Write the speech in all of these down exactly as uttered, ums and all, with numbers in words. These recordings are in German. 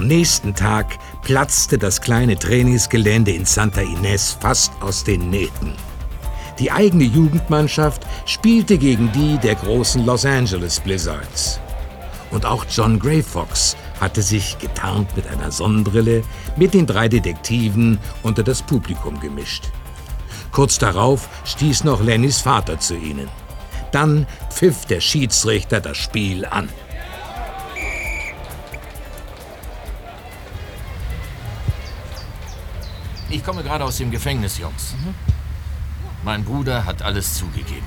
nächsten Tag platzte das kleine Trainingsgelände in Santa Ynez fast aus den Nähten. Die eigene Jugendmannschaft spielte gegen die der großen Los Angeles Blizzards. Und auch John Gray Fox hatte sich, getarnt mit einer Sonnenbrille, mit den drei Detektiven unter das Publikum gemischt. Kurz darauf stieß noch Lennys Vater zu ihnen. Dann pfiff der Schiedsrichter das Spiel an. Ich komme gerade aus dem Gefängnis, Jungs. Mhm. Mein Bruder hat alles zugegeben.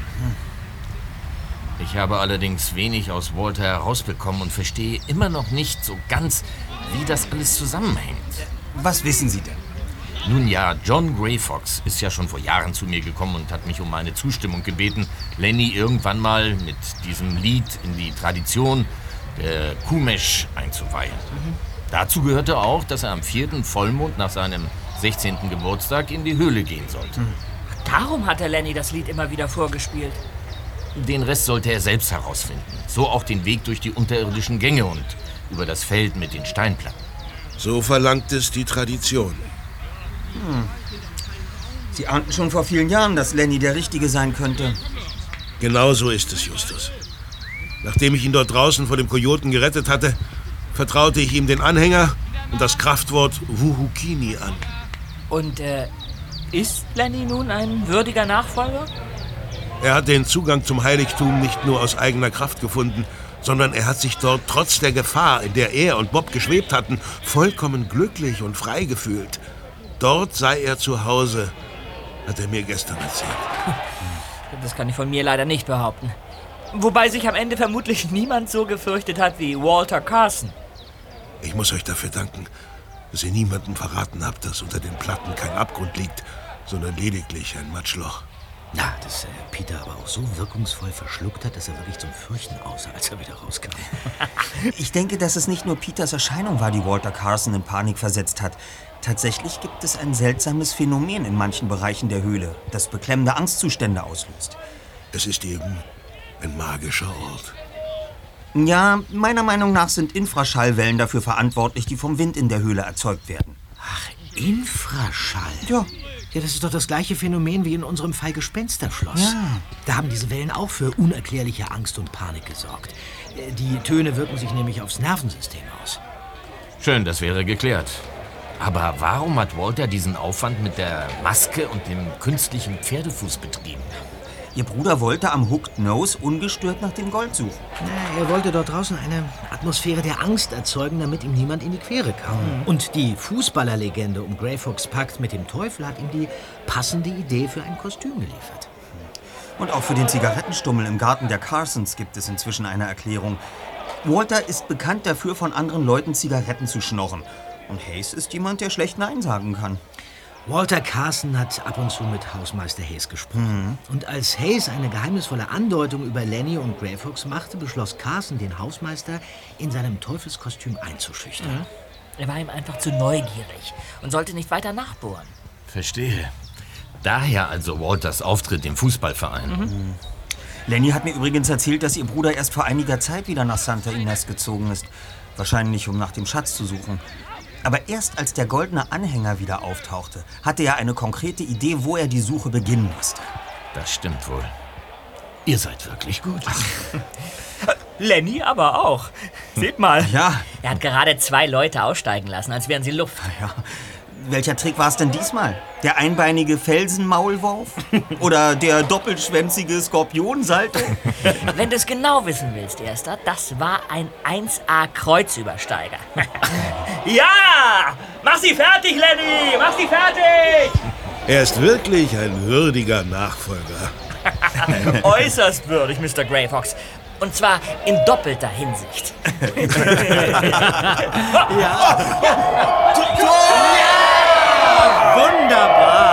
Ich habe allerdings wenig aus Walter herausbekommen und verstehe immer noch nicht so ganz, wie das alles zusammenhängt. Was wissen Sie denn? Nun ja, John Gray Fox ist ja schon vor Jahren zu mir gekommen und hat mich um meine Zustimmung gebeten, Lenny irgendwann mal mit diesem Lied in die Tradition der Kumesh einzuweihen. Mhm. Dazu gehörte auch, dass er am vierten Vollmond nach seinem sechzehnten Geburtstag in die Höhle gehen sollte. Mhm. Darum hat der Lenny das Lied immer wieder vorgespielt. Den Rest sollte er selbst herausfinden. So auch den Weg durch die unterirdischen Gänge und über das Feld mit den Steinplatten. So verlangt es die Tradition. Hm. Sie ahnten schon vor vielen Jahren, dass Lenny der Richtige sein könnte. Genau so ist es, Justus. Nachdem ich ihn dort draußen vor dem Kojoten gerettet hatte, vertraute ich ihm den Anhänger und das Kraftwort Wuhukini an. Und äh, ist Lenny nun ein würdiger Nachfolger? Er hat den Zugang zum Heiligtum nicht nur aus eigener Kraft gefunden, sondern er hat sich dort trotz der Gefahr, in der er und Bob geschwebt hatten, vollkommen glücklich und frei gefühlt. Dort sei er zu Hause, hat er mir gestern erzählt. Das kann ich von mir leider nicht behaupten. Wobei sich am Ende vermutlich niemand so gefürchtet hat wie Walter Carson. Ich muss euch dafür danken, dass ihr niemandem verraten habt, dass unter den Platten kein Abgrund liegt, sondern lediglich ein Matschloch. Na, dass äh, Peter aber auch so wirkungsvoll verschluckt hat, dass er wirklich zum Fürchten aussah, als er wieder rauskam. Ich denke, dass es nicht nur Peters Erscheinung war, die Walter Carson in Panik versetzt hat. Tatsächlich gibt es ein seltsames Phänomen in manchen Bereichen der Höhle, das beklemmende Angstzustände auslöst. Es ist eben ein magischer Ort. Ja, meiner Meinung nach sind Infraschallwellen dafür verantwortlich, die vom Wind in der Höhle erzeugt werden. Ach, Infraschall? Ja. Ja, das ist doch das gleiche Phänomen wie in unserem Fall Gespensterschloss. Ja. Da haben diese Wellen auch für unerklärliche Angst und Panik gesorgt. Die Töne wirken sich nämlich aufs Nervensystem aus. Schön, das wäre geklärt. Aber warum hat Walter diesen Aufwand mit der Maske und dem künstlichen Pferdefuß betrieben? Ihr Bruder wollte am Hooked Nose ungestört nach dem Gold suchen. Na, er wollte dort draußen eine Atmosphäre der Angst erzeugen, damit ihm niemand in die Quere kam. Mhm. Und die Fußballerlegende um Gray Fox Pakt mit dem Teufel hat ihm die passende Idee für ein Kostüm geliefert. Und auch für den Zigarettenstummel im Garten der Carsons gibt es inzwischen eine Erklärung. Walter ist bekannt dafür, von anderen Leuten Zigaretten zu schnorren. Und Hayes ist jemand, der schlecht Nein sagen kann. Walter Carson hat ab und zu mit Hausmeister Hayes gesprochen. Mhm. Und als Hayes eine geheimnisvolle Andeutung über Lenny und Gray Fox machte, beschloss Carson, den Hausmeister in seinem Teufelskostüm einzuschüchtern. Mhm. Er war ihm einfach zu neugierig und sollte nicht weiter nachbohren. Verstehe. Daher also Walters Auftritt im Fußballverein. Mhm. Lenny hat mir übrigens erzählt, dass ihr Bruder erst vor einiger Zeit wieder nach Santa Ynez gezogen ist. Wahrscheinlich, um nach dem Schatz zu suchen. Aber erst als der goldene Anhänger wieder auftauchte, hatte er eine konkrete Idee, wo er die Suche beginnen musste. Das stimmt wohl. Ihr seid wirklich gut. Lenny aber auch. Seht mal. Ja. Er hat gerade zwei Leute aussteigen lassen, als wären sie Luft. Ja. Welcher Trick war es denn diesmal? Der einbeinige Felsenmaulwurf? Oder der doppelschwänzige Skorpionsalto? Wenn du es genau wissen willst, Erster, das war ein eins A Kreuzübersteiger. Ja! Mach sie fertig, Lenny! Mach sie fertig! Er ist wirklich ein würdiger Nachfolger. Äußerst würdig, Mister Gray Fox. Und zwar in doppelter Hinsicht. Ja. Tor! Ja! Wunderbar!